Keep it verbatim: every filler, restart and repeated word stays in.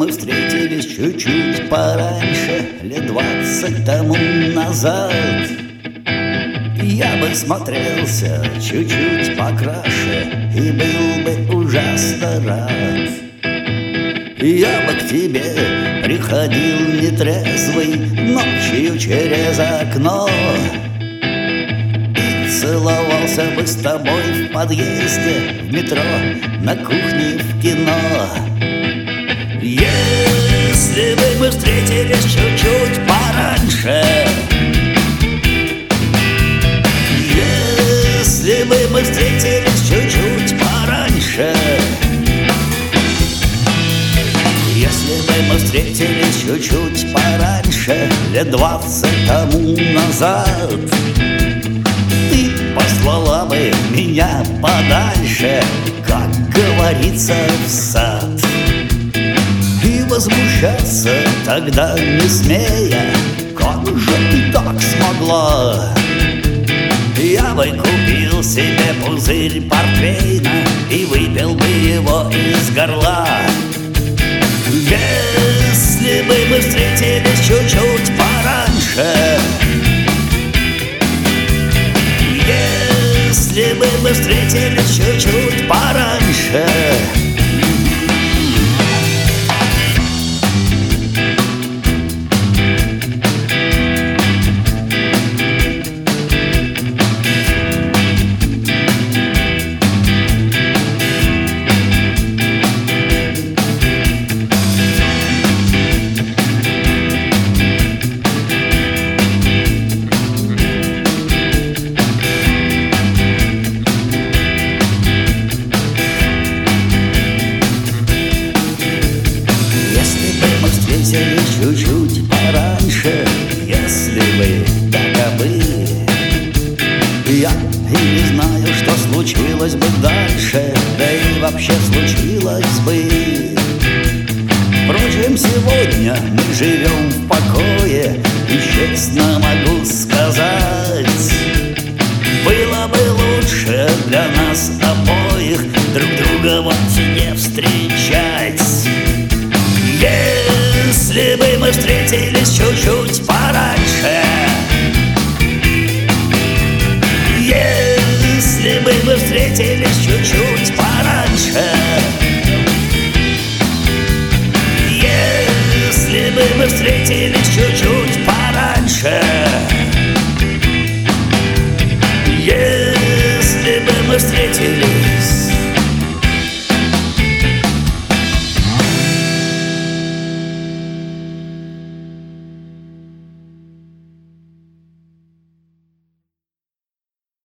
мы встретились чуть-чуть пораньше, лет двадцать тому назад, я бы смотрелся чуть-чуть покраше и был бы ужасно рад. Я бы к тебе приходил нетрезвый ночью через окно и целовался бы с тобой в подъезде, в метро, на кухне, в кино. Если бы мы встретились чуть-чуть пораньше, если бы мы встретились чуть-чуть пораньше, если бы мы встретились чуть-чуть пораньше, лет двадцать тому назад, ты послала бы меня подальше, как говорится, в сад. И возмущаться тогда не смея, как же ты так смогла? Я бы купил себе пузырь портвейна и выпил бы его из горла. Если бы мы встретились чуть-чуть пораньше, если бы мы встретились чуть-чуть пораньше, чуть-чуть пораньше, если бы таковы, я и не знаю, что случилось бы дальше, да и вообще случилось бы. Впрочем, сегодня мы живем в покое, и честно могу сказать, было бы лучше для нас обоих друг друга вот не встречать. Если бы мы встретились чуть-чуть пораньше, если бы мы встретились чуть-чуть пораньше, если бы мы встретились чуть-чуть пораньше, если бы мы встретились